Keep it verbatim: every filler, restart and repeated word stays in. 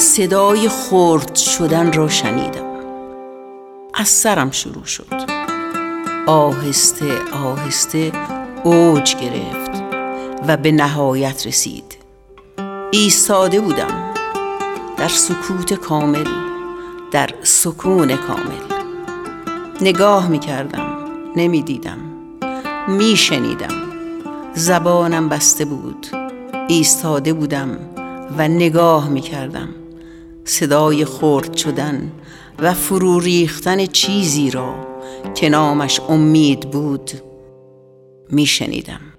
صدای خرد شدن را شنیدم. از سرم شروع شد. آهسته آهسته اوج گرفت و به نهایت رسید. ایستاده بودم در سکوت کامل، در سکون کامل. نگاه می کردم، نمی دیدم، می شنیدم. زبانم بسته بود. ایستاده بودم و نگاه می کردم. صدای خرد شدن و فرو ریختن چیزی را که نامش امید بود می شنیدم.